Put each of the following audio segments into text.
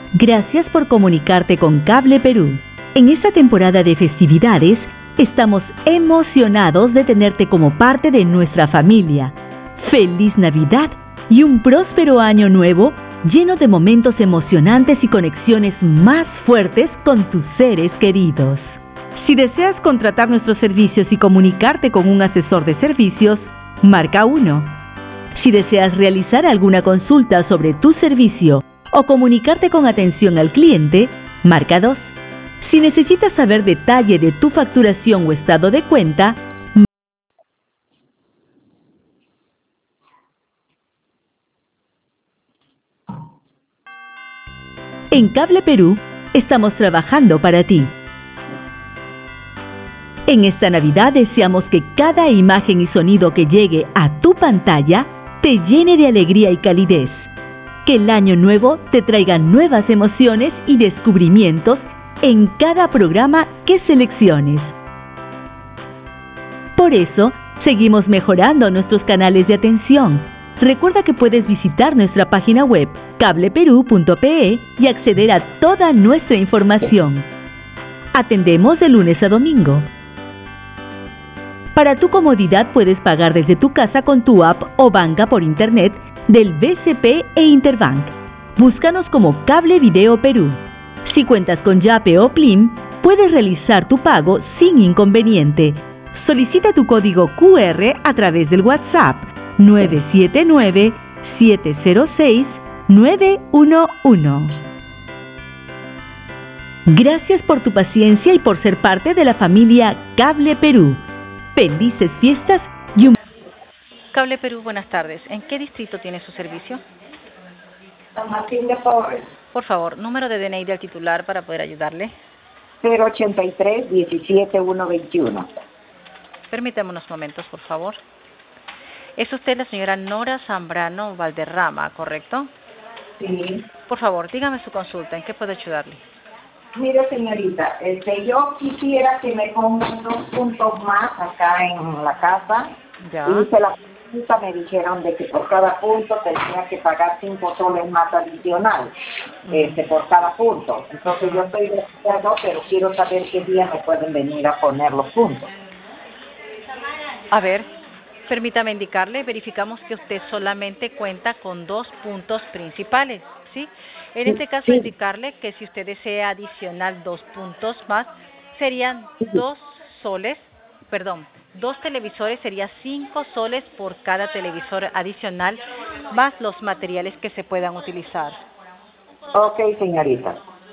Gracias por comunicarte con Cable Perú. En esta temporada de festividades, estamos emocionados de tenerte como parte de nuestra familia. ¡Feliz Navidad y un próspero año nuevo lleno de momentos emocionantes y conexiones más fuertes con tus seres queridos! Si deseas contratar nuestros servicios y comunicarte con un asesor de servicios, marca 1. Si deseas realizar alguna consulta sobre tu servicio o comunicarte con atención al cliente, marca 2. Si necesitas saber detalle de tu facturación o estado de cuenta, en Cable Perú estamos trabajando para ti. En esta Navidad deseamos que cada imagen y sonido que llegue a tu pantalla te llene de alegría y calidez. Que el año nuevo te traiga nuevas emociones y descubrimientos en cada programa que selecciones. Por eso, seguimos mejorando nuestros canales de atención. Recuerda que puedes visitar nuestra página web cableperú.pe y acceder a toda nuestra información. Atendemos de lunes a domingo. Para tu comodidad puedes pagar desde tu casa con tu app o banca por internet del BCP e Interbank. Búscanos como Cable Video Perú. Si cuentas con Yape o Plim, puedes realizar tu pago sin inconveniente. Solicita tu código QR a través del WhatsApp 979-706-911. Gracias por tu paciencia y por ser parte de la familia Cable Perú. Felices fiestas y un... Cable Perú, buenas tardes. ¿En qué distrito tiene su servicio? San Martín de Porres. Por favor, número de DNI del titular para poder ayudarle. 083-17121. Permítame unos momentos, por favor. Es usted la señora Nora Zambrano Valderrama, ¿correcto? Sí. Por favor, dígame su consulta. ¿En qué puedo ayudarle? Mire, señorita, yo quisiera que me pongan 2 puntos más acá en la casa. Ya. Hice la consulta, me dijeron de que por cada punto tenía que pagar 5 soles más adicional, por cada punto. Entonces yo estoy de acuerdo, pero quiero saber qué día me pueden venir a poner los puntos. A ver, permítame indicarle, verificamos que usted solamente cuenta con 2 puntos principales, ¿sí? En este caso, Sí. indicarle que si usted desea adicional 2 puntos más, serían 2 televisores, sería 5 soles por cada televisor adicional, más los materiales que se puedan utilizar. Ok, señorita.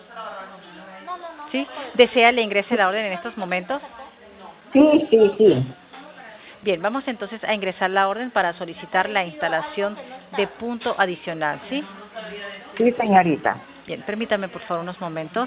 ¿Sí? ¿Desea le ingrese la orden en estos momentos? Sí. Bien, vamos entonces a ingresar la orden para solicitar la instalación de punto adicional, ¿sí? Sí, señorita. Bien, permítame por favor unos momentos.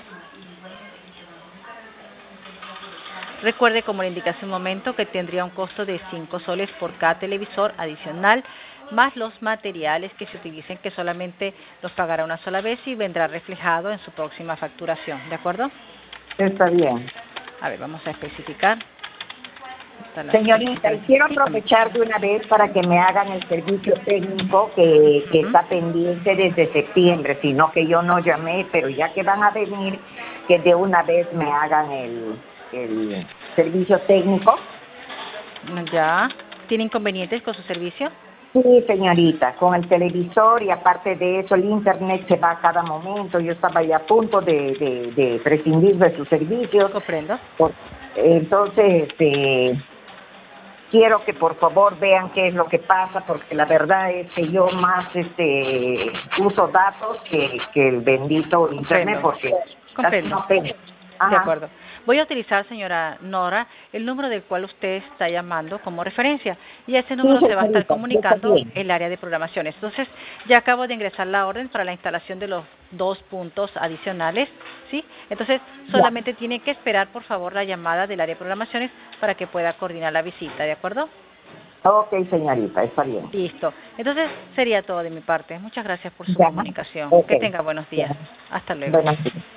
Recuerde, como le indiqué hace un momento, que tendría un costo de 5 soles por cada televisor adicional, más los materiales que se utilicen, que solamente los pagará una sola vez y vendrá reflejado en su próxima facturación, ¿de acuerdo? Está bien. A ver, vamos a especificar. Señorita, y quiero aprovechar de una vez para que me hagan el servicio técnico que está pendiente desde septiembre, sino que yo no llamé, pero ya que van a venir, que de una vez me hagan el servicio técnico. ¿Ya? ¿Tiene inconvenientes con su servicio? Sí, señorita, con el televisor y aparte de eso el internet se va a cada momento. Yo estaba ya a punto de prescindir de sus servicios. Comprendo. Entonces, quiero que por favor vean qué es lo que pasa, porque la verdad es que yo más uso datos que el bendito internet, porque comprendo. no tengo. De acuerdo. Voy a utilizar, señora Nora, el número del cual usted está llamando como referencia, y a ese número se va a estar comunicando el área de programaciones. Entonces, ya acabo de ingresar la orden para la instalación de los 2 puntos adicionales, ¿sí? Entonces, solamente tiene que esperar, por favor, la llamada del área de programaciones para que pueda coordinar la visita, ¿de acuerdo? Ok, señorita, está bien. Listo. Entonces, sería todo de mi parte. Mucha gracias por su comunicación. Que tenga buenos días. Hasta luego. Buenos días.